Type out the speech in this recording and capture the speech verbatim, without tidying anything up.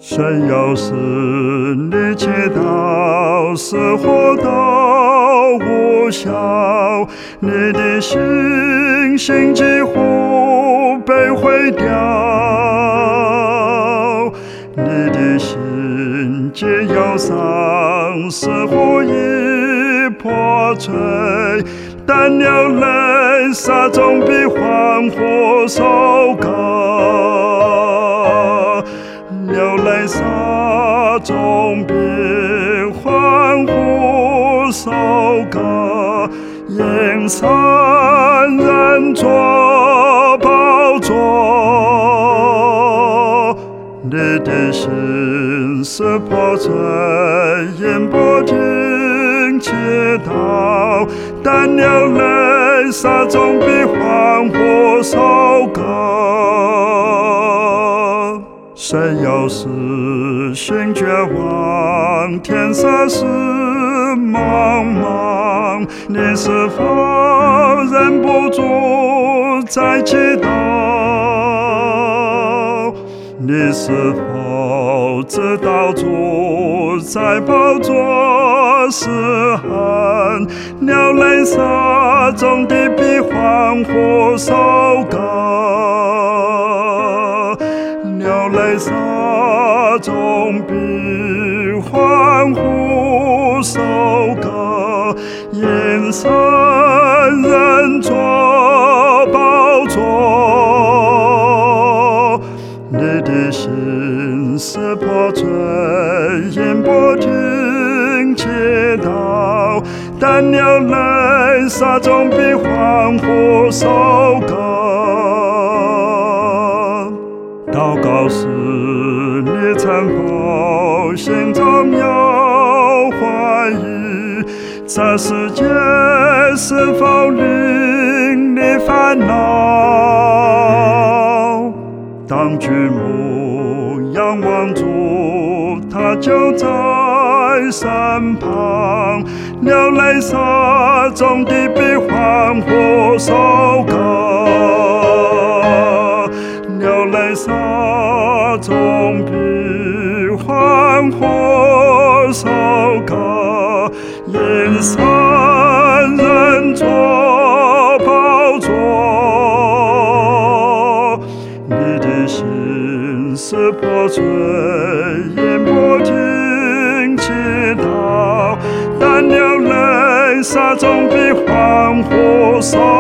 谁要是你祈祷是活到无效，你的信心几乎被毁掉，你的心既忧伤，似乎已破碎，但流泪撒总比欢呼收割，流泪撒总比欢呼收割，因神人作宝座。你的心是破碎，因不停祈祷，但流泪撒总比欢呼收割。谁要是心绝望，天色是茫茫，你是否忍不住在祈祷？你是否知道主在宝座是恨，流泪撒种的比欢呼收割，流泪撒种比欢呼收割，因神人作宝座。你的心是破碎，因不停祈祷，但流泪撒种比欢呼收割。祷告时，你曾否心中有怀疑，这世界是否令你烦恼？当举目仰望主，他就在身旁，流泪撒种的比欢呼收割，流泪撒种比欢呼收割，因神人作宝座。你的心是破碎，因不停祈祷，但流泪撒种比欢呼收